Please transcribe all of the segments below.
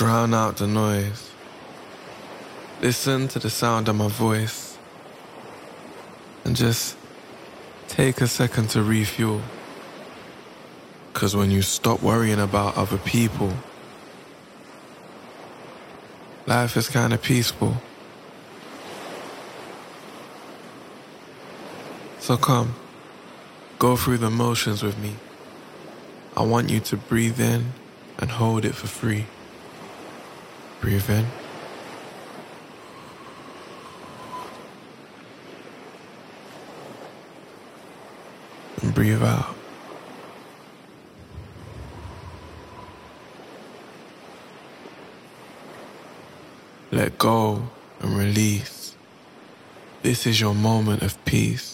drown out the noise. Listen to the sound of my voice. And just take a second to refuel. 'Cause when you stop worrying about other people, life is kinda peaceful. So come, go through the motions with me. I want you to breathe in and hold it for free. Breathe in. And breathe out. Let go and release. This is your moment of peace.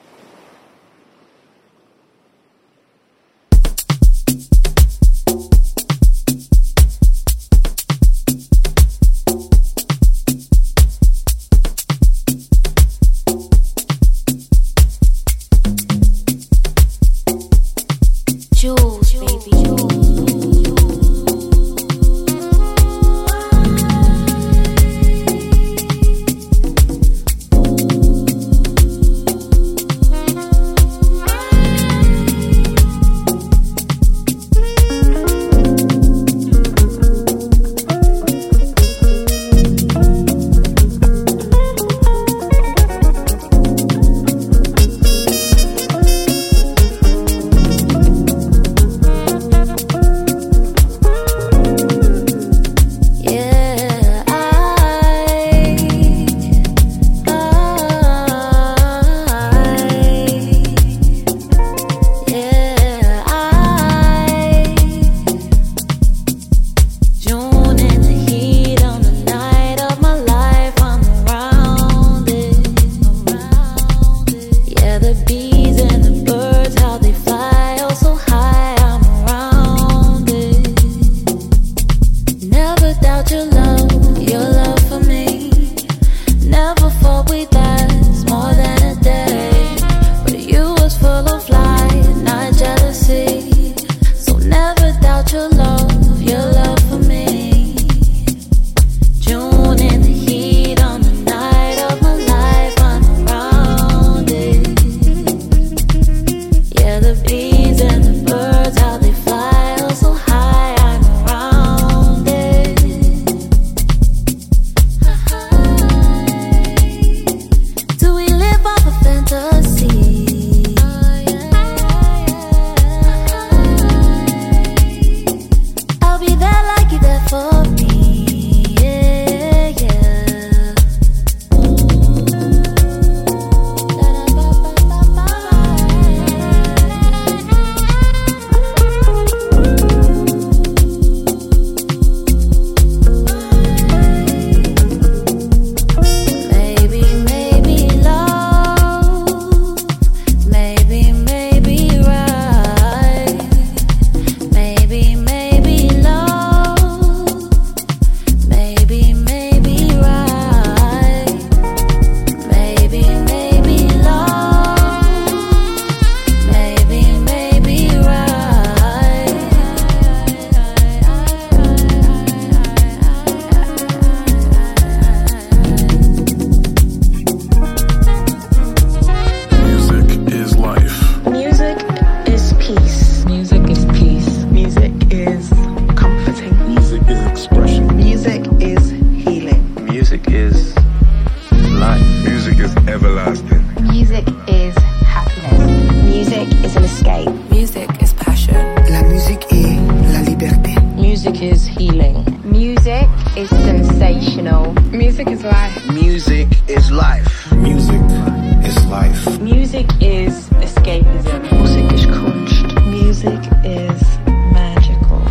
Jules, baby, Jules.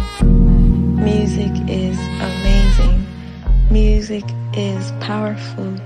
Music is powerful.